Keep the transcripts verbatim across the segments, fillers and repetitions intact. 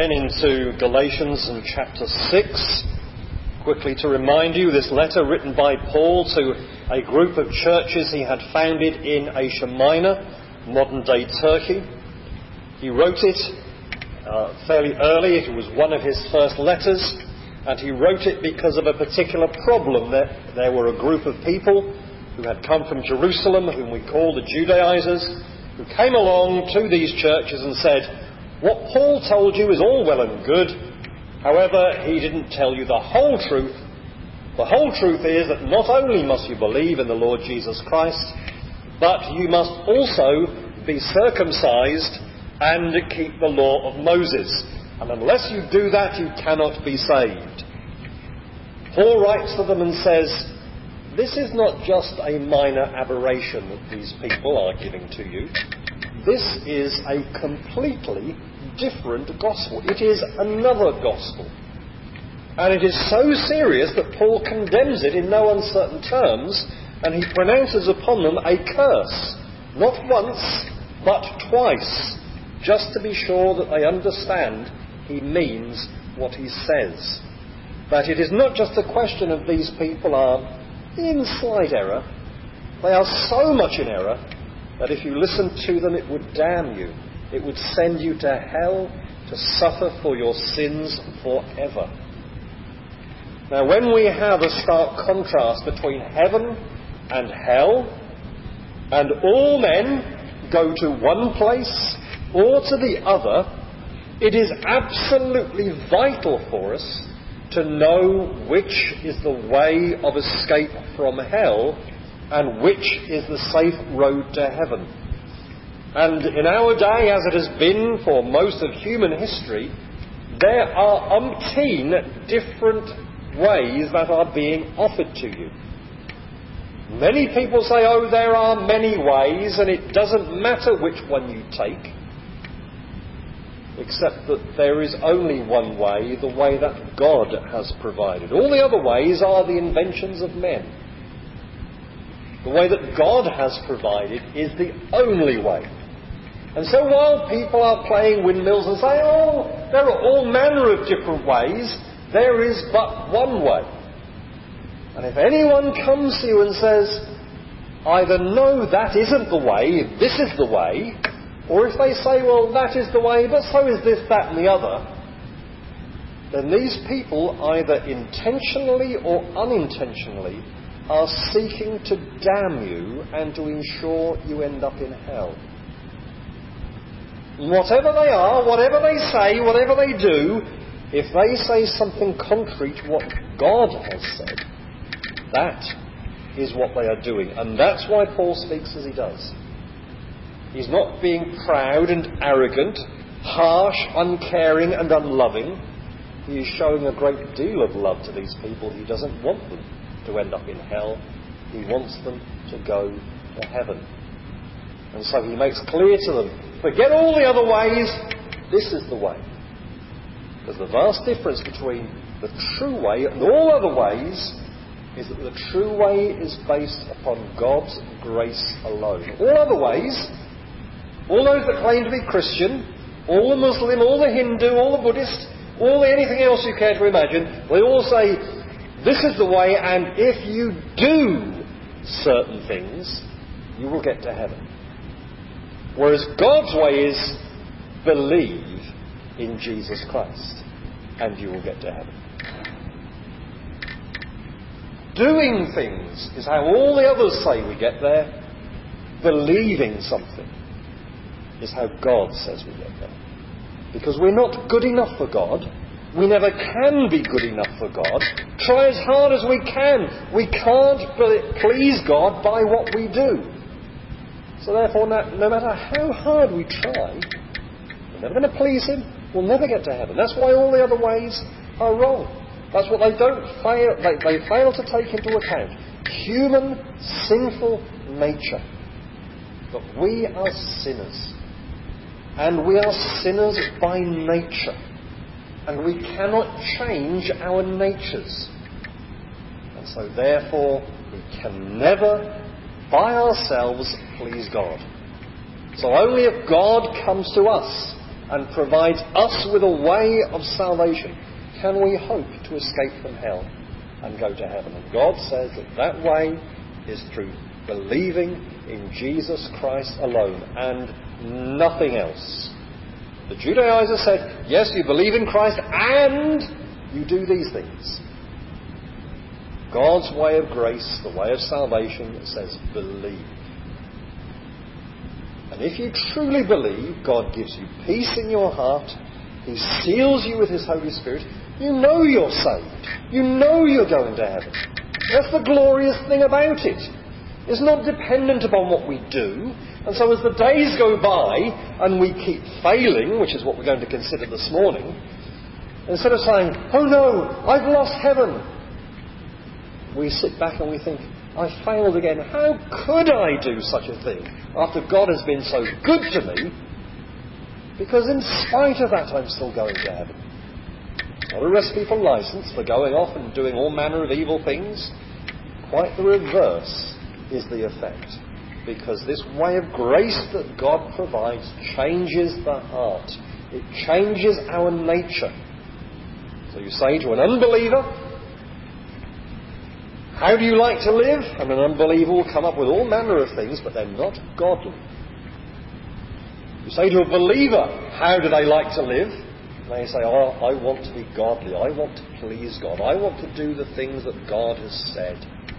again into Galatians and chapter six. Quickly to remind you, this letter written by Paul to a group of churches he had founded in Asia Minor, modern-day Turkey. He wrote it uh, fairly early. It was one of his first letters, and he wrote it because of a particular problem. That there were a group of people who had come from Jerusalem, whom we call the Judaizers, who came along to these churches and said, "What Paul told you is all well and good. However, he didn't tell you the whole truth. The whole truth is that not only must you believe in the Lord Jesus Christ, but you must also be circumcised and keep the law of Moses. And unless you do that, you cannot be saved." Paul writes to them and says, this is not just a minor aberration that these people are giving to you. This is a completely different gospel. It is another gospel. And it is so serious that Paul condemns it in no uncertain terms, and he pronounces upon them a curse. Not once, but twice, just to be sure that they understand he means what he says. That it is not just a question of these people are in slight error. They are so much in error that if you listen to them, it would damn you. It would send you to hell to suffer for your sins forever. Now, when we have a stark contrast between heaven and hell, and all men go to one place or to the other, it is absolutely vital for us to know which is the way of escape from hell and which is the safe road to heaven. And in our day, as it has been for most of human history, there are umpteen different ways that are being offered to you. Many people say, oh, there are many ways, and it doesn't matter which one you take, except that there is only one way, the way that God has provided. All the other ways are the inventions of men. The way that God has provided is the only way. And so while people are playing windmills and saying, oh, there are all manner of different ways, there is but one way. And if anyone comes to you and says, either no, that isn't the way, this is the way, or if they say, well, that is the way, but so is this, that and the other, then these people, either intentionally or unintentionally, are seeking to damn you and to ensure you end up in hell. Whatever they are, whatever they say, whatever they do, if they say something contrary to what God has said, that is what they are doing. And that's why Paul speaks as he does. He's not being proud and arrogant, harsh, uncaring and unloving. He is showing a great deal of love to these people. He doesn't want them to end up in hell. He wants them to go to heaven. And so he makes clear to them, forget all the other ways, this is the way. There's a vast difference between the true way and all other ways is that the true way is based upon God's grace alone. All other ways, all those that claim to be Christian, all the Muslim, all the Hindu, all the Buddhist, all the anything else you care to imagine, they all say, this is the way, and if you do certain things, you will get to heaven. Whereas God's way is believe in Jesus Christ and you will get to heaven. Doing things is how all the others say we get there. Believing something is how God says we get there. Because we're not good enough for God. We never can be good enough for God. Try as hard as we can. We can't please God by what we do. So therefore, no, no matter how hard we try, we're never going to please Him. We'll never get to heaven. That's why all the other ways are wrong. That's what they don't fail. They, they fail to take into account. Human, sinful nature. But we are sinners. And we are sinners by nature. And we cannot change our natures. And so therefore, we can never by ourselves please God. So only if God comes to us and provides us with a way of salvation, can we hope to escape from hell and go to heaven? And God says that that way is through believing in Jesus Christ alone and nothing else. The Judaizers said, yes, you believe in Christ and you do these things. God's way of grace, the way of salvation, says believe. And if you truly believe, God gives you peace in your heart. He seals you with His Holy Spirit. You know you're saved. You know you're going to heaven. That's the glorious thing about it. It's not dependent upon what we do. And so as the days go by and we keep failing, which is what we're going to consider this morning, instead of saying, oh no, I've lost heaven, we sit back and we think, I failed again. How could I do such a thing after God has been so good to me? Because in spite of that, I'm still going to heaven. Not a recipe for license for going off and doing all manner of evil things. Quite the reverse is the effect. Because this way of grace that God provides changes the heart. It changes our nature. So you say to an unbeliever, how do you like to live? And an unbeliever will come up with all manner of things, but they're not godly. You say to a believer, how do they like to live? And they say, oh, I want to be godly. I want to please God. I want to do the things that God has said.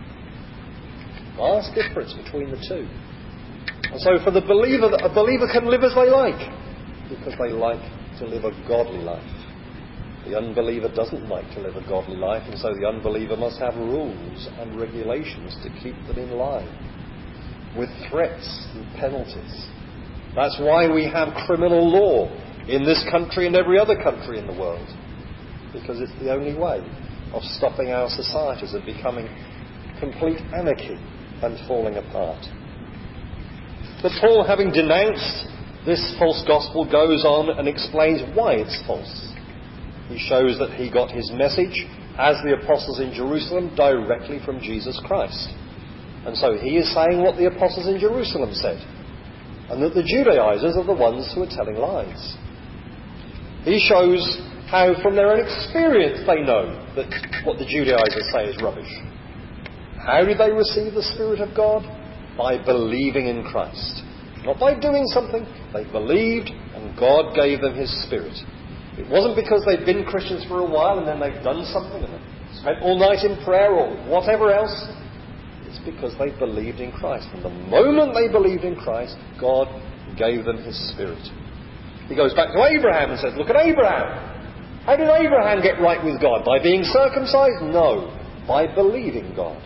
Vast difference between the two. And so for the believer, a believer can live as they like, because they like to live a godly life. The unbeliever doesn't like to live a godly life, and so the unbeliever must have rules and regulations to keep them in line, with threats and penalties. That's why we have criminal law in this country and every other country in the world, because it's the only way of stopping our societies and becoming complete anarchy and falling apart. But Paul, having denounced this false gospel, goes on and explains why it's false. He shows that he got his message, as the apostles in Jerusalem, directly from Jesus Christ. And so he is saying what the apostles in Jerusalem said, and that the Judaizers are the ones who are telling lies. He shows how from their own experience they know that what the Judaizers say is rubbish. How did they receive the Spirit of God? By believing in Christ. Not by doing something. They believed and God gave them His Spirit. It wasn't because they'd been Christians for a while and then they'd done something and spent all night in prayer or whatever else. It's because they believed in Christ. And the moment they believed in Christ, God gave them His Spirit. He goes back to Abraham and says, look at Abraham. How did Abraham get right with God? By being circumcised? No. By believing God.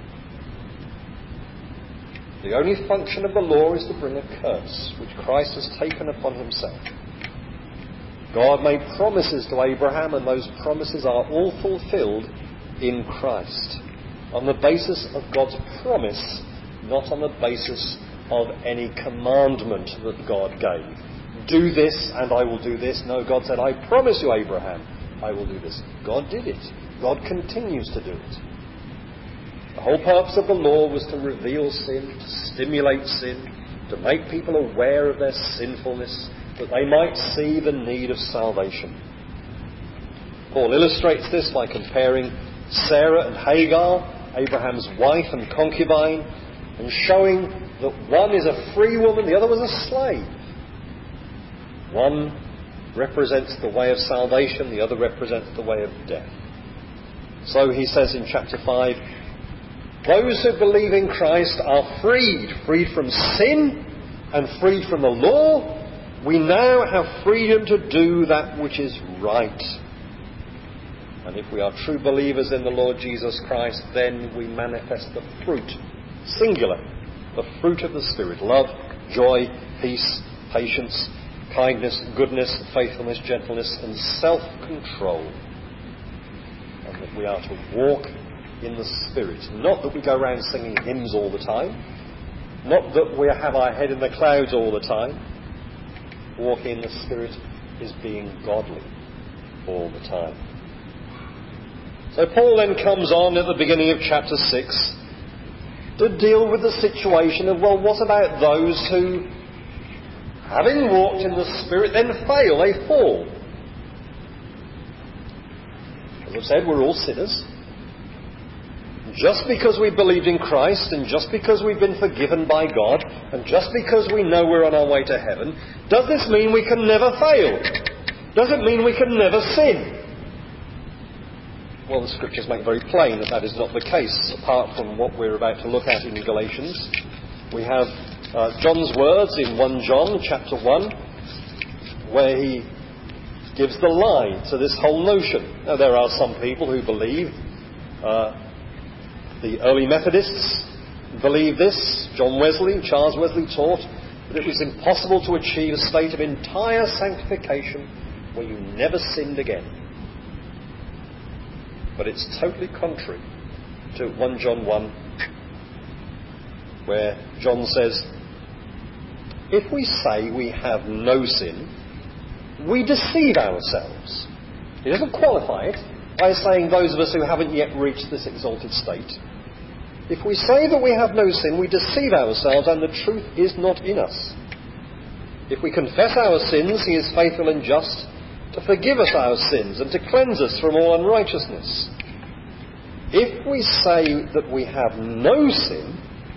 The only function of the law is to bring a curse, which Christ has taken upon Himself. God made promises to Abraham, and those promises are all fulfilled in Christ. On the basis of God's promise, not on the basis of any commandment that God gave. Do this and I will do this. No, God said, I promise you, Abraham, I will do this. God did it. God continues to do it. The whole purpose of the law was to reveal sin, to stimulate sin, to make people aware of their sinfulness, that they might see the need of salvation. Paul illustrates this by comparing Sarah and Hagar, Abraham's wife and concubine, and showing that one is a free woman, the other was a slave. One represents the way of salvation, the other represents the way of death. So he says in chapter five, those who believe in Christ are freed, freed from sin and freed from the law. We now have freedom to do that which is right. And if we are true believers in the Lord Jesus Christ, then we manifest the fruit, singular, the fruit of the Spirit: love, joy, peace, patience, kindness, goodness, faithfulness, gentleness, and self-control. And that we are to walk in the Spirit. Not that we go around singing hymns all the time. Not that we have our head in the clouds all the time. Walking in the Spirit is being godly all the time. So Paul then comes on at the beginning of chapter six to deal with the situation of, well, what about those who having walked in the Spirit, then fail, they fall. As I've said, we're all sinners. Just because we believed in Christ, and just because we've been forgiven by God, and just because we know we're on our way to heaven, does this mean we can never fail? Does it mean we can never sin? Well, the Scriptures make very plain that that is not the case, apart from what we're about to look at in Galatians. We have uh, John's words in First John chapter one, where he gives the lie to this whole notion. Now, there are some people who believe, uh, the early Methodists believe this. John Wesley, Charles Wesley taught that it was impossible to achieve a state of entire sanctification where you never sinned again. But it's totally contrary to First John one, where John says, if we say we have no sin, we deceive ourselves. He doesn't qualify it by saying those of us who haven't yet reached this exalted state. If we say that we have no sin, we deceive ourselves and the truth is not in us. If we confess our sins, he is faithful and just to forgive us our sins and to cleanse us from all unrighteousness. If we say that we have no sin,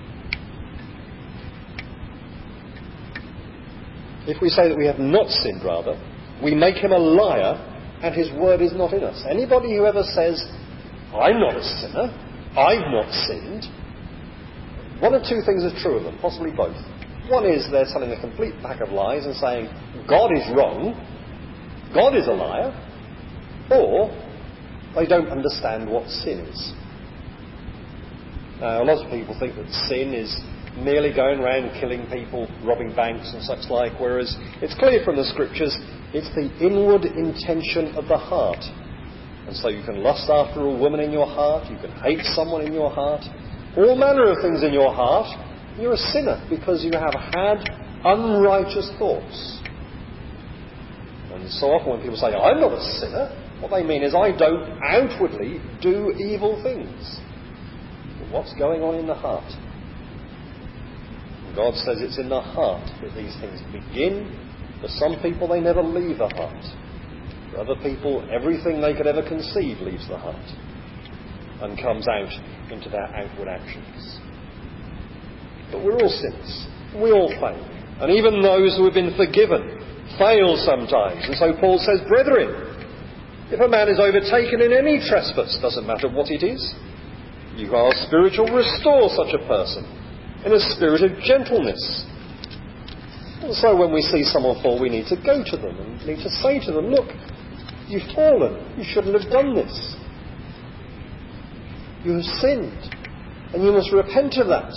if we say that we have not sinned, rather, we make him a liar and his word is not in us. Anybody who ever says, I'm not a sinner, I've not sinned, one or two things are true of them, possibly both. One is they're telling a complete pack of lies and saying, God is wrong, God is a liar, or they don't understand what sin is. Now, a lot of people think that sin is merely going around killing people, robbing banks and such like, whereas it's clear from the Scriptures it's the inward intention of the heart. And so you can lust after a woman in your heart, you can hate someone in your heart, all manner of things in your heart. You're a sinner because you have had unrighteous thoughts. And so often when people say, I'm not a sinner, what they mean is I don't outwardly do evil things. But what's going on in the heart? And God says it's in the heart that these things begin. For some people, they never leave the heart. For other people, everything they could ever conceive leaves the heart and comes out into their outward actions. But we're all sinners. We all fail. And even those who have been forgiven fail sometimes. And so Paul says, brethren, if a man is overtaken in any trespass, doesn't matter what it is, you are spiritual, restore such a person in a spirit of gentleness. And so when we see someone fall, we need to go to them and need to say to them, look, you've fallen. You shouldn't have done this. You have sinned. And you must repent of that.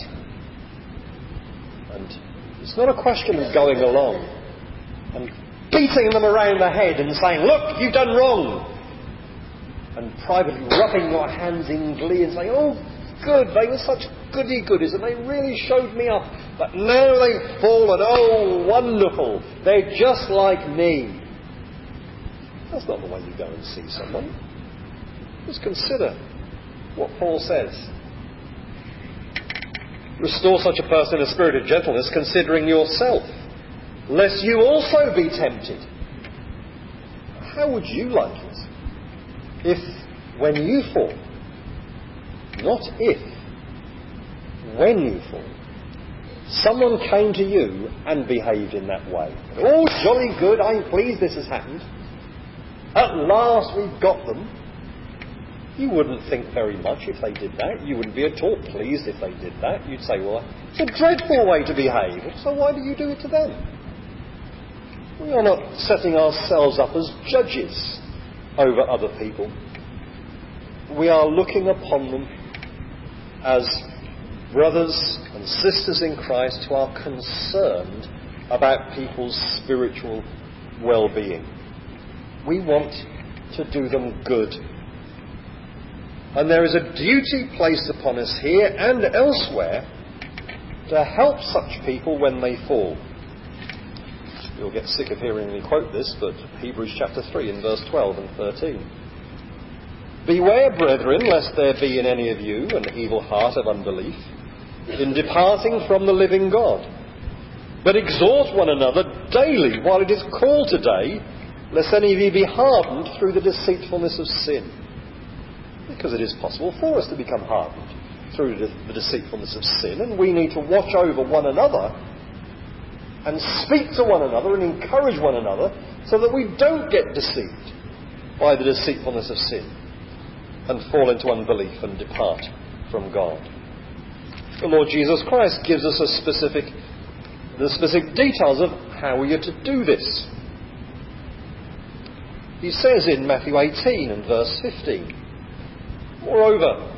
And it's not a question of going along and beating them around the head and saying, look, you've done wrong. And privately rubbing your hands in glee and saying, oh, good, they were such goody-goodies and they really showed me up. But now they've fallen. Oh, wonderful. They're just like me. That's not the way you go and see someone. Just consider what Paul says. Restore such a person in a spirit of gentleness, considering yourself, lest you also be tempted. How would you like it if, when you fall, not if, when you fall, someone came to you and behaved in that way? Oh, jolly good, I'm pleased this has happened. At last we've got them. You wouldn't think very much if they did that. You wouldn't be at all pleased if they did that. You'd say, well, it's a dreadful way to behave. So why do you do it to them? We are not setting ourselves up as judges over other people. We are looking upon them as brothers and sisters in Christ who are concerned about people's spiritual well-being. We want to do them good. And there is a duty placed upon us here and elsewhere to help such people when they fall. You'll get sick of hearing me quote this, but Hebrews chapter three in verse twelve and thirteen. Beware, brethren, lest there be in any of you an evil heart of unbelief, in departing from the living God. But exhort one another daily while it is called today, lest any of you be hardened through the deceitfulness of sin. Because it is possible for us to become hardened through the, the deceitfulness of sin, and we need to watch over one another and speak to one another and encourage one another so that we don't get deceived by the deceitfulness of sin and fall into unbelief and depart from God. The Lord Jesus Christ gives us a specific, the specific details of how we are to do this. He says in Matthew eighteen and verse fifteen, "Moreover,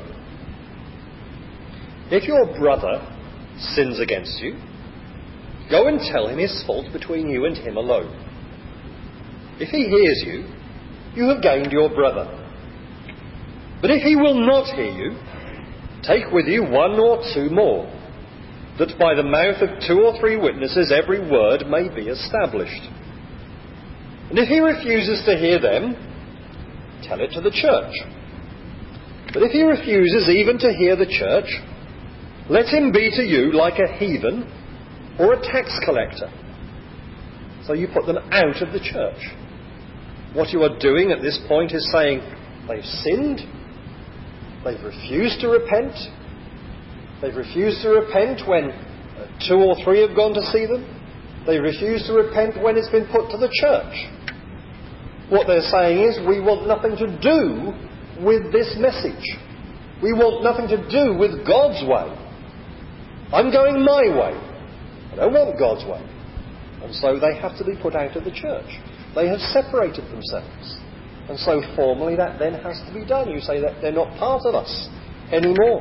if your brother sins against you, go and tell him his fault between you and him alone. If he hears you, you have gained your brother. But if he will not hear you, take with you one or two more, that by the mouth of two or three witnesses every word may be established. And if he refuses to hear them, tell it to the church. But if he refuses even to hear the church, let him be to you like a heathen or a tax collector." So you put them out of the church. What you are doing at this point is saying they've sinned, they've refused to repent, they've refused to repent when two or three have gone to see them, they refuse to repent when it's been put to the church. What they're saying is, we want nothing to do with this message. We want nothing to do with God's way. I'm going my way. I don't want God's way. And so they have to be put out of the church. They have separated themselves. And so formally that then has to be done. You say that they're not part of us anymore.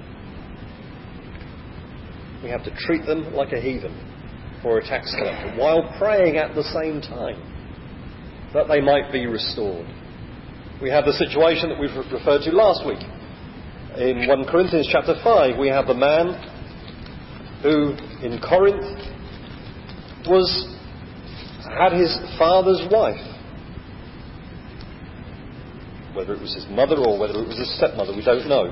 We have to treat them like a heathen or a tax collector while praying at the same time that they might be restored. We have the situation that we've referred to last week. In First Corinthians chapter five, we have the man who in Corinth was had his father's wife. Whether it was his mother or whether it was his stepmother, we don't know.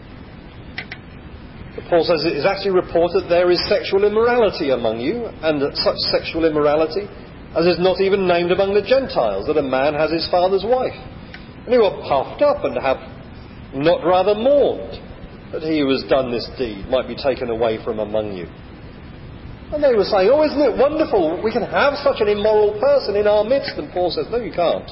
But Paul says it is actually reported there is sexual immorality among you, and that such sexual immorality as is not even named among the Gentiles, that a man has his father's wife. And who are puffed up and have not rather mourned that he who has done this deed might be taken away from among you. And they were saying, "Oh, isn't it wonderful we can have such an immoral person in our midst?" And Paul says, "No, you can't."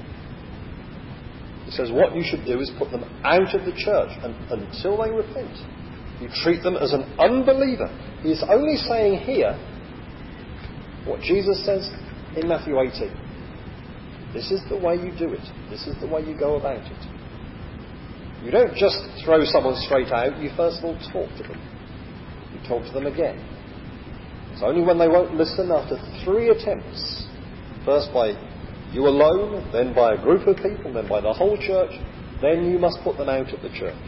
He says what you should do is put them out of the church and, until they repent. You treat them as an unbeliever. He is only saying here what Jesus says in Matthew eighteen. This is the way you do it. This is the way you go about it. You don't just throw someone straight out. You first of all talk to them. You talk to them again. It's only when they won't listen after three attempts, first by you alone, then by a group of people, then by the whole church, then you must put them out of the church.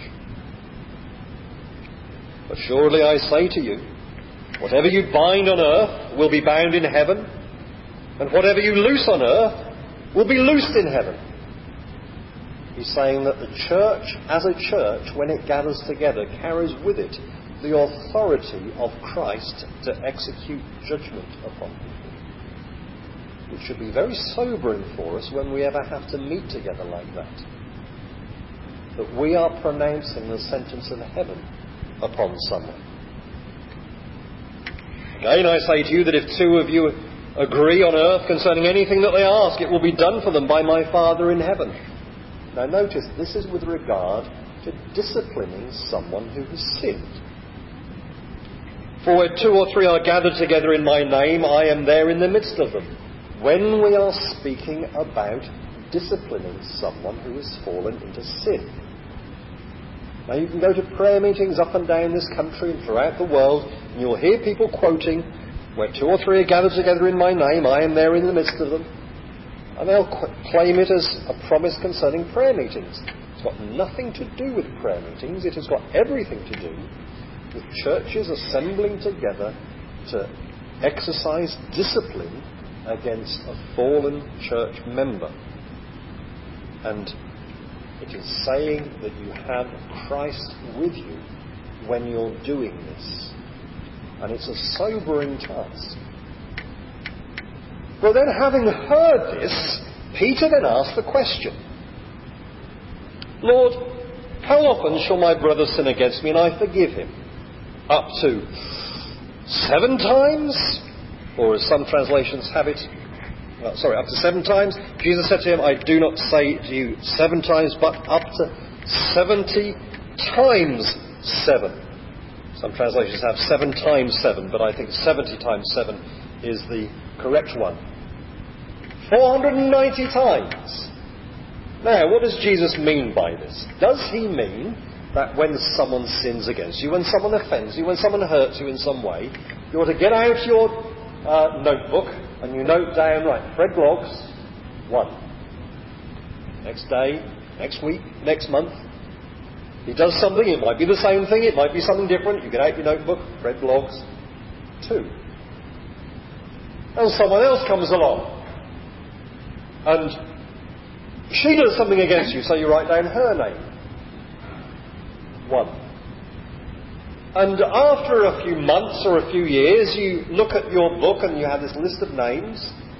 But surely I say to you, whatever you bind on earth will be bound in heaven, and whatever you loose on earth will be loosed in heaven. He's saying that the church, as a church, when it gathers together, carries with it the authority of Christ to execute judgment upon people. It should be very sobering for us when we ever have to meet together like that. That we are pronouncing the sentence of heaven upon someone. Again, I say to you that if two of you agree on earth concerning anything that they ask, it will be done for them by my Father in heaven. Now notice, this is with regard to disciplining someone who has sinned. For where two or three are gathered together in my name, I am there in the midst of them. When we are speaking about disciplining someone who has fallen into sin. Now you can go to prayer meetings up and down this country and throughout the world, and you'll hear people quoting, "Where two or three are gathered together in my name, I am there in the midst of them." And they'll claim it as a promise concerning prayer meetings. It's got nothing to do with prayer meetings. It has got everything to do with churches assembling together to exercise discipline against a fallen church member. And it is saying that you have Christ with you when you're doing this. And it's a sobering task. Well then, having heard this, Peter then asked the question, Lord, how often shall my brother sin against me and I forgive him? Up to seven times? Or as some translations have it, well, sorry, up to seven times? Jesus said to him, I do not say to you seven times, but up to seventy times seven. Some translations have seven times seven, but I think seventy times seven is the correct one. four hundred ninety times. Now, what does Jesus mean by this? Does he mean that when someone sins against you, when someone offends you, when someone hurts you in some way, you ought to get out your uh, notebook and you note down, right, Fred Bloggs, one. Next day, next week, next month, he does something, it might be the same thing, it might be something different, you get out your notebook, Fred Bloggs, two. And someone else comes along, and she does something against you, so you write down her name. One. And after a few months or a few years, you look at your book and you have this list of names,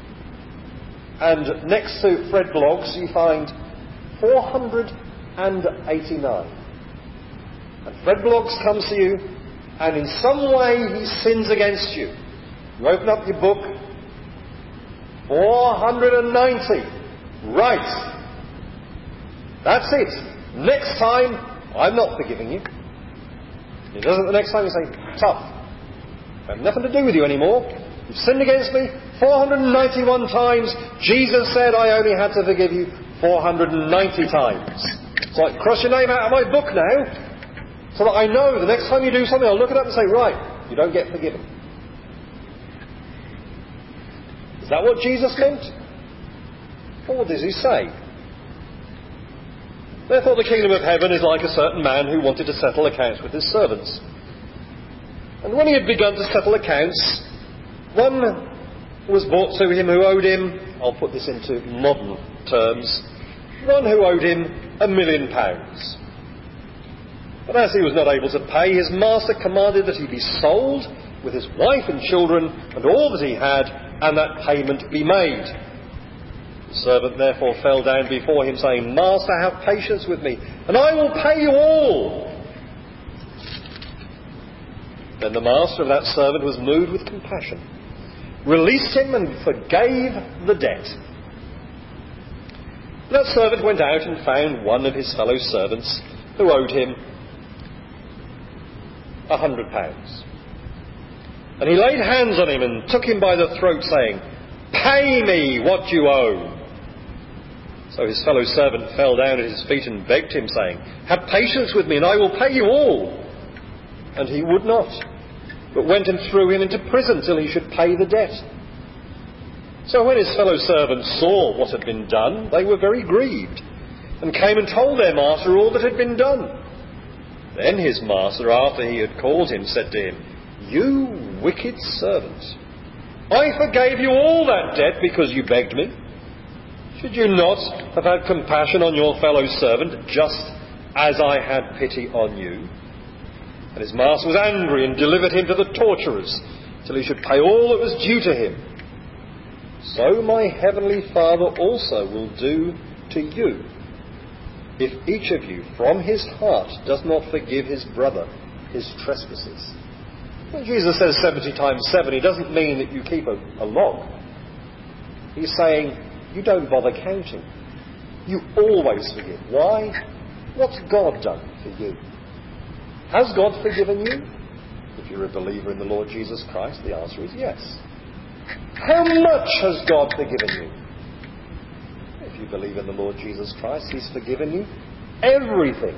and next to Fred Bloggs you find four hundred eighty-nine. And Fred Bloggs comes to you, and in some way he sins against you. You open up your book, four hundred ninety. Right. That's it. Next time, I'm not forgiving you. He does it the next time, you say, tough. I have nothing to do with you anymore. You've sinned against me four hundred ninety-one times. Jesus said I only had to forgive you four hundred ninety times. So I cross your name out of my book now, so that I know the next time you do something, I'll look it up and say, right, you don't get forgiven. Is that what Jesus meant? Or what does he say? Therefore the kingdom of heaven is like a certain man who wanted to settle accounts with his servants. And when he had begun to settle accounts, one was brought to him who owed him, I'll put this into modern terms, one who owed him a million pounds. But as he was not able to pay, his master commanded that he be sold with his wife and children and all that he had, and that payment be made. The servant therefore fell down before him, saying, Master, have patience with me, and I will pay you all. Then the master of that servant was moved with compassion, released him, and forgave the debt. That servant went out and found one of his fellow servants who owed him a hundred pounds. And he laid hands on him and took him by the throat, saying, Pay me what you owe. So his fellow servant fell down at his feet and begged him, saying, Have patience with me, and I will pay you all. And he would not, but went and threw him into prison till he should pay the debt. So when his fellow servants saw what had been done, they were very grieved, and came and told their master all that had been done. Then his master, after he had called him, said to him, You wicked servant, I forgave you all that debt because you begged me. Should you not have had compassion on your fellow servant, just as I had pity on you? And his master was angry and delivered him to the torturers, till he should pay all that was due to him. So my heavenly Father also will do to you, if each of you from his heart does not forgive his brother his trespasses. When Jesus says seventy times seven, he doesn't mean that you keep a, a log. He's saying, you don't bother counting. You always forgive. Why? What's God done for you? Has God forgiven you? If you're a believer in the Lord Jesus Christ, the answer is yes. How much has God forgiven you? If you believe in the Lord Jesus Christ, He's forgiven you everything.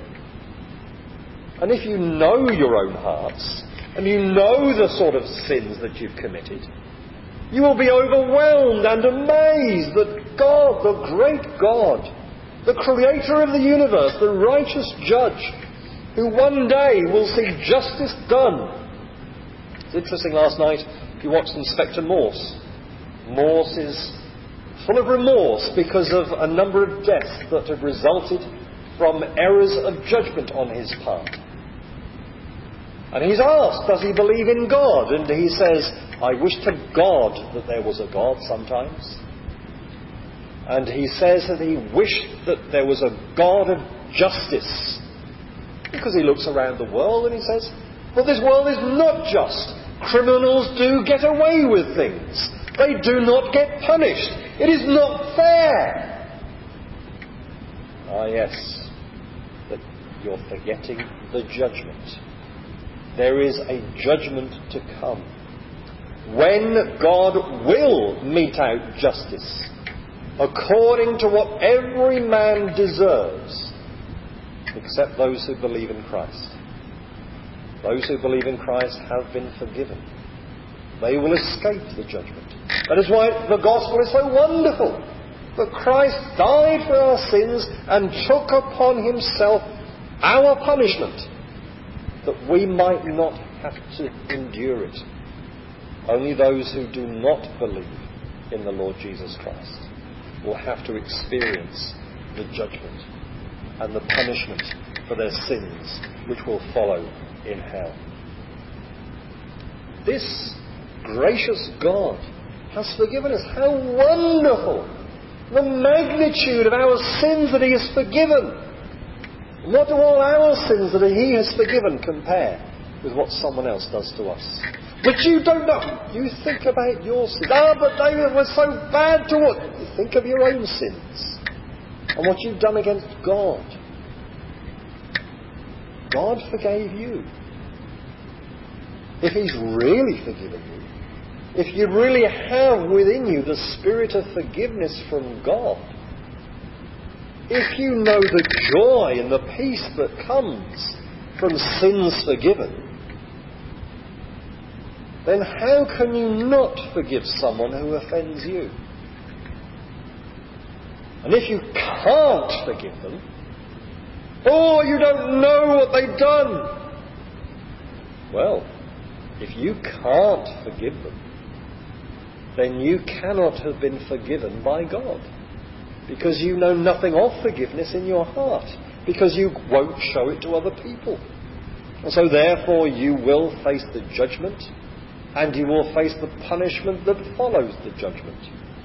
And if you know your own hearts, and you know the sort of sins that you've committed, you will be overwhelmed and amazed that God, the great God, the creator of the universe, the righteous judge, who one day will see justice done. It's interesting, last night, if you watched Inspector Morse, Morse is full of remorse because of a number of deaths that have resulted from errors of judgment on his part. And he's asked, does he believe in God? And he says, I wish to God that there was a God sometimes. And he says that he wished that there was a God of justice. Because he looks around the world and he says, well, this world is not just. Criminals do get away with things. They do not get punished. It is not fair. Ah, yes, but you're forgetting the judgment. There is a judgment to come, when God will mete out justice according to what every man deserves, except those who believe in Christ. Those who believe in Christ have been forgiven. They will escape the judgment. That is why the gospel is so wonderful. That Christ died for our sins and took upon himself our punishment, that we might not have to endure it. Only those who do not believe in the Lord Jesus Christ will have to experience the judgment and the punishment for their sins, which will follow in hell. This gracious God has forgiven us. How wonderful! The magnitude of our sins that he has forgiven. What do all our sins that he has forgiven compare with what someone else does to us? But you don't know. You think about your sins. Ah, but they were so bad to what? You think of your own sins and what you've done against God. God forgave you. If he's really forgiven you, if you really have within you the spirit of forgiveness from God, if you know the joy and the peace that comes from sins forgiven, then how can you not forgive someone who offends you? And if you can't forgive them, oh, you don't know what they've done. Well, if you can't forgive them, then you cannot have been forgiven by God. Because you know nothing of forgiveness in your heart. Because you won't show it to other people. And so therefore you will face the judgment, and you will face the punishment that follows the judgment.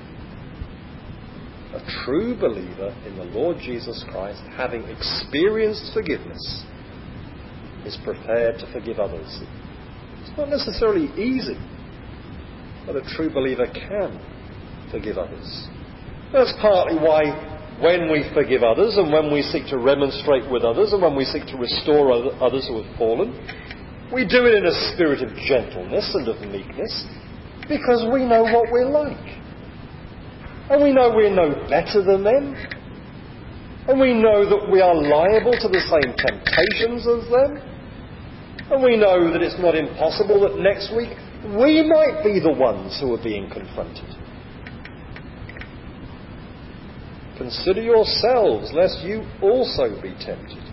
A true believer in the Lord Jesus Christ, having experienced forgiveness, is prepared to forgive others. It's not necessarily easy, but a true believer can forgive others. That's partly why when we forgive others, and when we seek to remonstrate with others, and when we seek to restore others who have fallen, we do it in a spirit of gentleness and of meekness, because we know what we're like. And we know we're no better than them. And we know that we are liable to the same temptations as them. And we know that it's not impossible that next week we might be the ones who are being confronted. Consider yourselves, lest you also be tempted.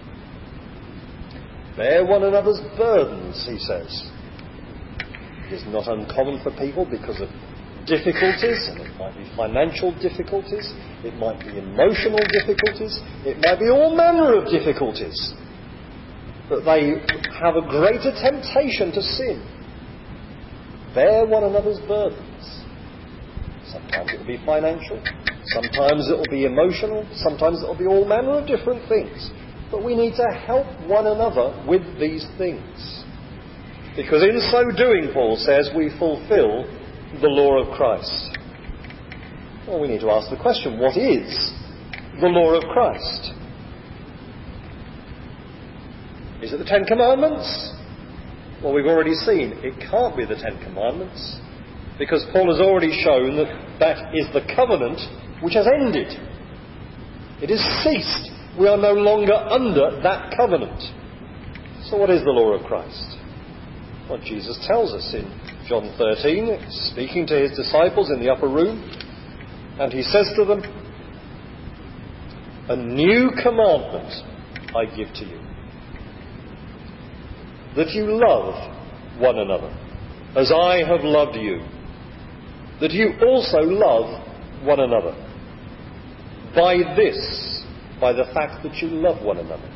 Bear one another's burdens, he says. It is not uncommon for people because of difficulties, and it might be financial difficulties, it might be emotional difficulties, it might be all manner of difficulties, that they have a greater temptation to sin. Bear one another's burdens. Sometimes it will be financial, sometimes it will be emotional, sometimes it will be all manner of different things. But we need to help one another with these things. Because in so doing, Paul says, we fulfill the law of Christ. Well, we need to ask the question, what is the law of Christ? Is it the Ten Commandments? Well, we've already seen it can't be the Ten Commandments, because Paul has already shown that that is the covenant which has ended. It has ceased. We are no longer under that covenant. So what is the law of Christ? Well, Jesus tells us in John thirteen, speaking to his disciples in the upper room, and he says to them, "A new commandment I give to you, that you love one another, as I have loved you, that you also love one another. By this, by the fact that you love one another.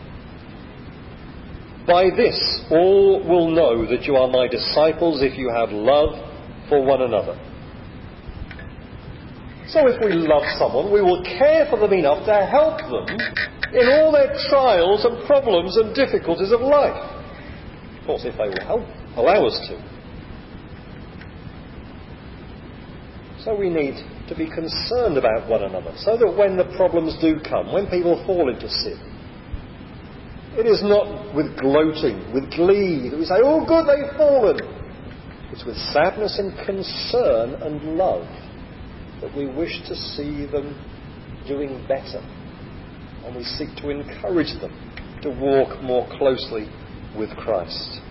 By this, all will know that you are my disciples if you have love for one another. So if we love someone, we will care for them enough to help them in all their trials and problems and difficulties of life. Of course, if they will help, allow us to. So we need to be concerned about one another, so that when the problems do come, when people fall into sin, it is not with gloating, with glee, that we say, oh good, they've fallen. It's with sadness and concern and love that we wish to see them doing better. And we seek to encourage them to walk more closely with Christ.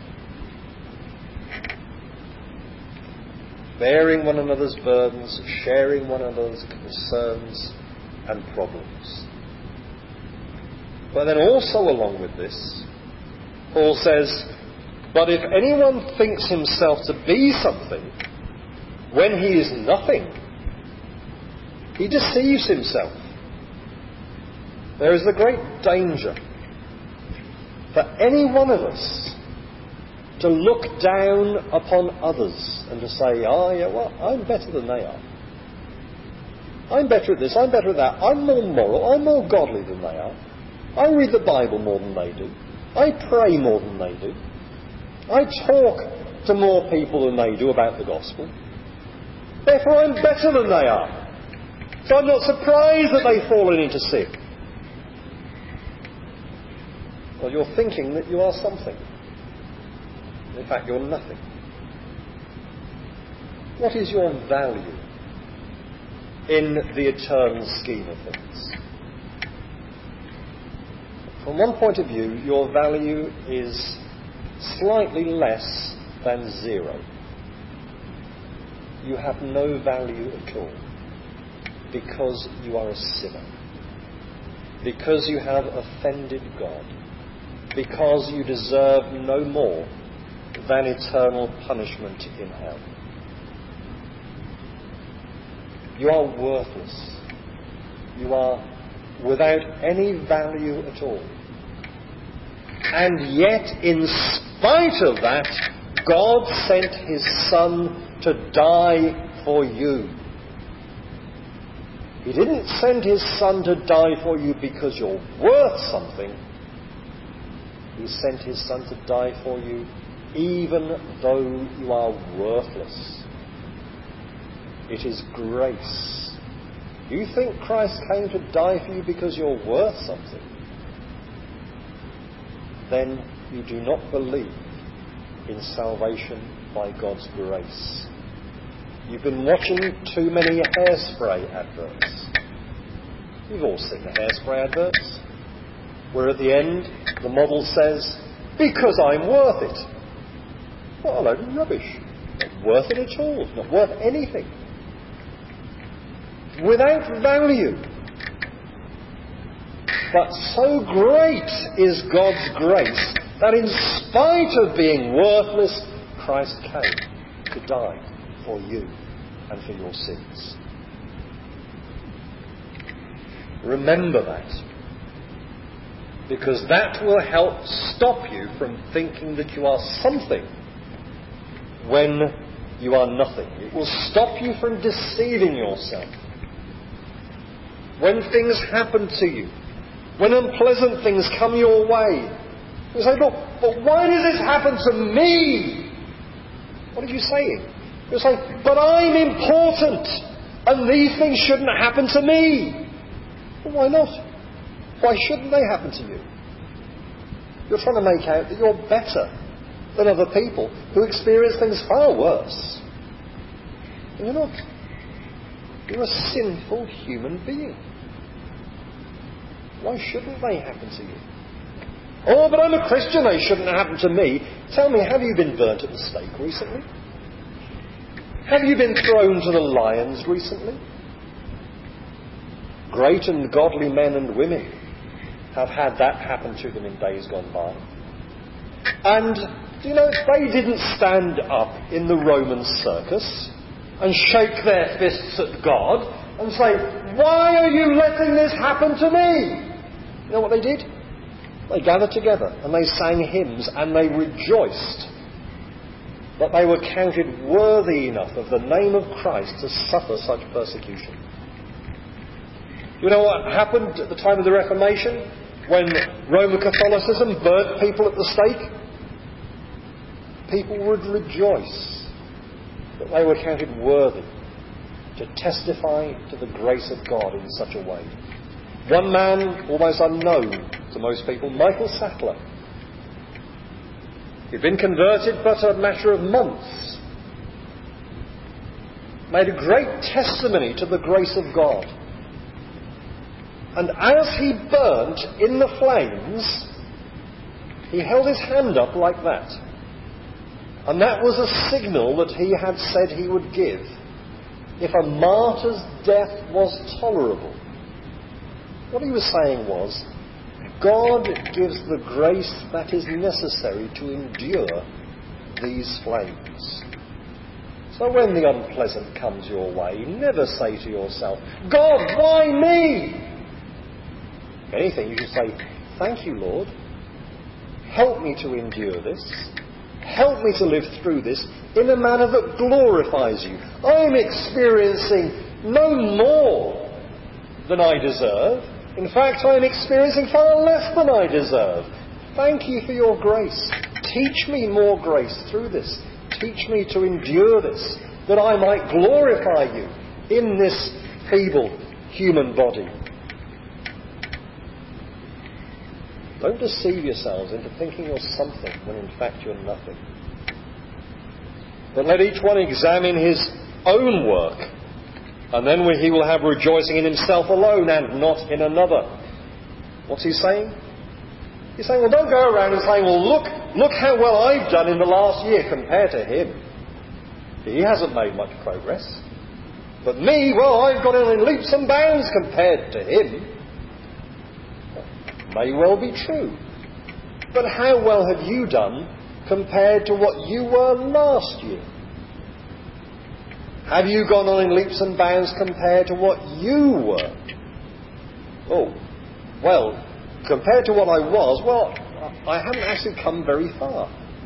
Bearing one another's burdens, sharing one another's concerns and problems. But then also along with this, Paul says, but if anyone thinks himself to be something when he is nothing, he deceives himself. There is the great danger for any one of us to look down upon others and to say, oh yeah, well, I'm better than they are. I'm better at this, I'm better at that, I'm more moral, I'm more godly than they are. I read the Bible more than they do. I pray more than they do. I talk to more people than they do about the gospel. Therefore I'm better than they are. So I'm not surprised that they've fallen into sin. Well, you're thinking that you are something. In fact, you're nothing. What is your value in the eternal scheme of things? From one point of view, your value is slightly less than zero. You have no value at all because you are a sinner, because you have offended God, because you deserve no more than eternal punishment in hell. You are worthless. You are without any value at all. And yet, in spite of that, God sent his Son to die for you. He didn't send his Son to die for you because you're worth something. He sent his Son to die for you even though you are worthless. It is grace. You think Christ came to die for you because you're worth something? Then you do not believe in salvation by God's grace. You've been watching too many hairspray adverts. You've all seen the hairspray adverts, where at the end the model says, because I'm worth it. What a load of rubbish. Not worth it at all. Not worth anything. Without value. But so great is God's grace that in spite of being worthless, Christ came to die for you and for your sins. Remember that. Because that will help stop you from thinking that you are something when you are nothing. It will stop you from deceiving yourself. When things happen to you, when unpleasant things come your way, you say, look, but why does this happen to me? What are you saying? You're saying, but I'm important, and these things shouldn't happen to me. Well, why not? Why shouldn't they happen to you? You're trying to make out that you're better than other people who experience things far worse. And you're not. You're a sinful human being. Why shouldn't they happen to you? Oh, but I'm a Christian, they shouldn't happen to me. Tell me, have you been burnt at the stake recently? Have you been thrown to the lions recently? Great and godly men and women have had that happen to them in days gone by. And, do you know, they didn't stand up in the Roman circus and shake their fists at God and say, why are you letting this happen to me? You know what they did? They gathered together and they sang hymns and they rejoiced that they were counted worthy enough of the name of Christ to suffer such persecution. You know what happened at the time of the Reformation, when Roman Catholicism burnt people at the stake? People would rejoice that they were counted worthy to testify to the grace of God in such a way. One man, almost unknown to most people, Michael Sattler, he'd been converted but a matter of months, made a great testimony to the grace of God. And as he burnt in the flames, he held his hand up like that. And that was a signal that he had said he would give if a martyr's death was tolerable. What he was saying was, God gives the grace that is necessary to endure these flames. So when the unpleasant comes your way, never say to yourself, God, why me? If anything, you should say, thank you, Lord. Help me to endure this. Help me to live through this in a manner that glorifies you. I am experiencing no more than I deserve. In fact, I am experiencing far less than I deserve. Thank you for your grace. Teach me more grace through this. Teach me to endure this, that I might glorify you in this feeble human body. Don't deceive yourselves into thinking you're something when in fact you're nothing. But let each one examine his own work, and then he will have rejoicing in himself alone and not in another. What's he saying? He's saying, well, don't go around and saying, well, look, look how well I've done in the last year compared to him. He hasn't made much progress. But me, well, I've got in leaps and bounds compared to him. May well be true. But how well have you done compared to what you were last year? Have you gone on in leaps and bounds compared to what you were? Oh, well, compared to what I was, well, I haven't actually come very far.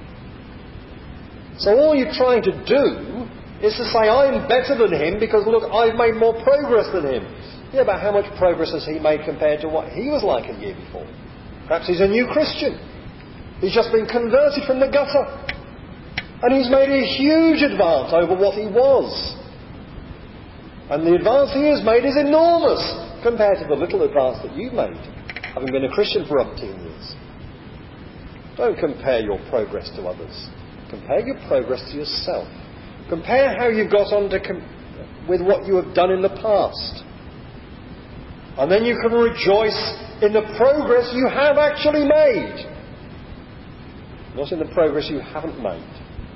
So all you're trying to do is to say, I'm better than him because, look, I've made more progress than him. Yeah, but how much progress has he made compared to what he was like a year before? Perhaps he's a new Christian. He's just been converted from the gutter. And he's made a huge advance over what he was. And the advance he has made is enormous compared to the little advance that you've made, having been a Christian for umpteen years. Don't compare your progress to others. Compare your progress to yourself. Compare how you've got on to com- with what you have done in the past. And then you can rejoice in the progress you have actually made, not in the progress you haven't made.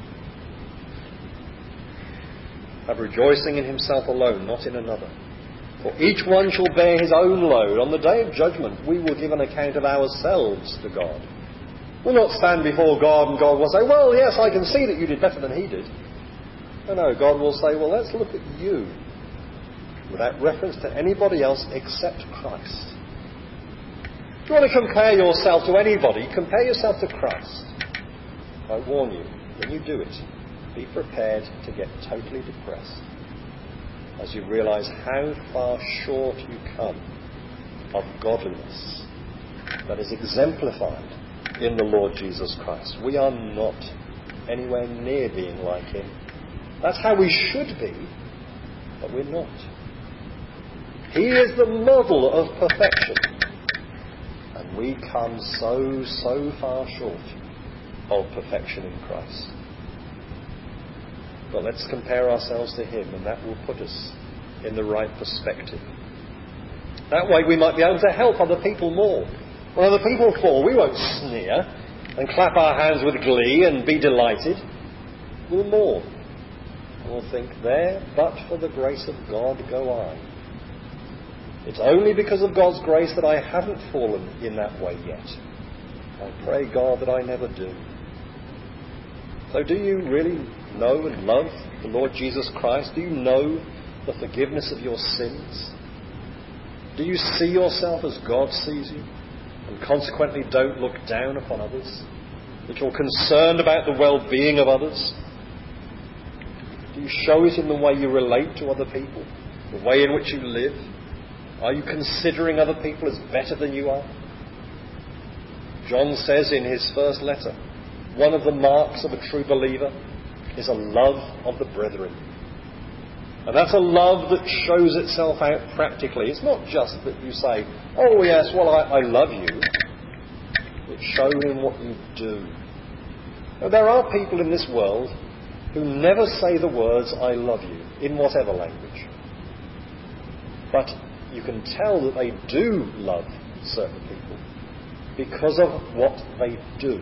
Have rejoicing in himself alone, not in another. For each one shall bear his own load. On the day of judgment, we will give an account of ourselves to God. We'll not stand before God and God will say, well, yes, I can see that you did better than he did. No, no, God will say, well, let's look at you, without reference to anybody else except Christ. If you want to compare yourself to anybody, compare yourself to Christ. I warn you, when you do it, be prepared to get totally depressed as you realise how far short you come of godliness that is exemplified in the Lord Jesus Christ. We are not anywhere near being like him. That's how we should be, but we're not. He is the model of perfection. And we come so, so far short of perfection in Christ. But let's compare ourselves to him, and that will put us in the right perspective. That way we might be able to help other people more. When other people fall, we won't sneer and clap our hands with glee and be delighted. We'll mourn. And we'll think, there, but for the grace of God go I. It's only because of God's grace that I haven't fallen in that way yet. I pray God that I never do. So do you really know and love the Lord Jesus Christ? Do you know the forgiveness of your sins? Do you see yourself as God sees you? And consequently don't look down upon others? That you're concerned about the well-being of others? Do you show it in the way you relate to other people? The way in which you live? Are you considering other people as better than you are? John says in his first letter, one of the marks of a true believer is a love of the brethren. And that's a love that shows itself out practically. It's not just that you say, oh yes, well I, I love you. It's shown in what you do. Now, there are people in this world who never say the words, I love you, in whatever language. But you can tell that they do love certain people because of what they do.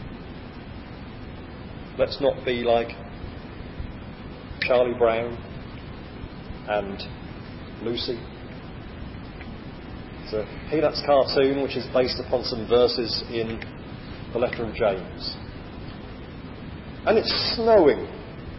Let's not be like Charlie Brown and Lucy. It's a Peanuts cartoon which is based upon some verses in the letter of James. And it's snowing.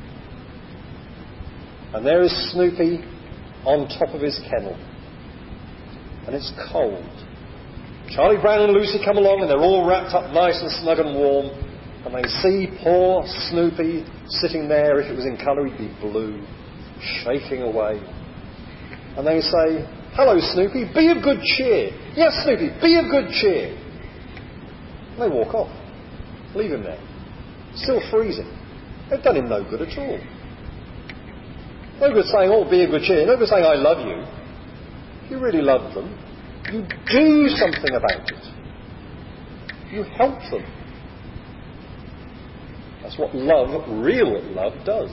And there is Snoopy on top of his kennel. And it's cold. Charlie Brown and Lucy come along and they're all wrapped up nice and snug and warm. And they see poor Snoopy sitting there. If it was in colour, he'd be blue, shaking away. And they say, hello Snoopy, be of good cheer. Yes Snoopy, be of good cheer. And they walk off. Leave him there. Still freezing. They've done him no good at all. No good saying, oh, be of good cheer. No good saying, I love you. If you really love them, you do something about it. You help them. That's what love, real love, does.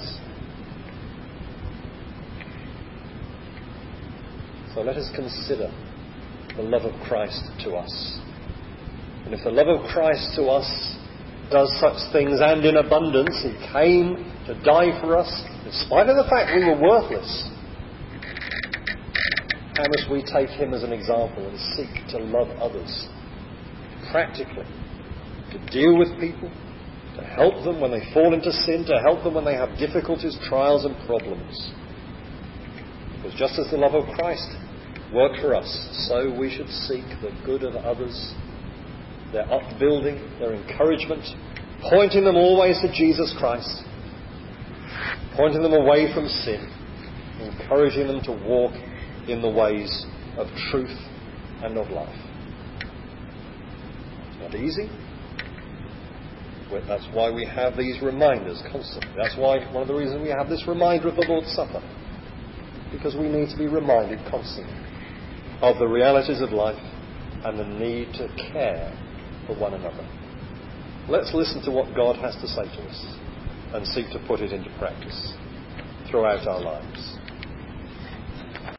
So let us consider the love of Christ to us. And if the love of Christ to us does such things and in abundance, He came to die for us, in spite of the fact we were worthless, how must we take Him as an example and seek to love others practically, to deal with people, to help them when they fall into sin, to help them when they have difficulties, trials and problems. Because just as the love of Christ worked for us, so we should seek the good of others, their upbuilding, their encouragement, pointing them always to Jesus Christ, pointing them away from sin, encouraging them to walk in the ways of truth and of life. It's not easy. That's why we have these reminders constantly. That's why one of the reasons we have this reminder of the Lord's Supper. Because we need to be reminded constantly of the realities of life and the need to care for one another. Let's listen to what God has to say to us and seek to put it into practice throughout our lives.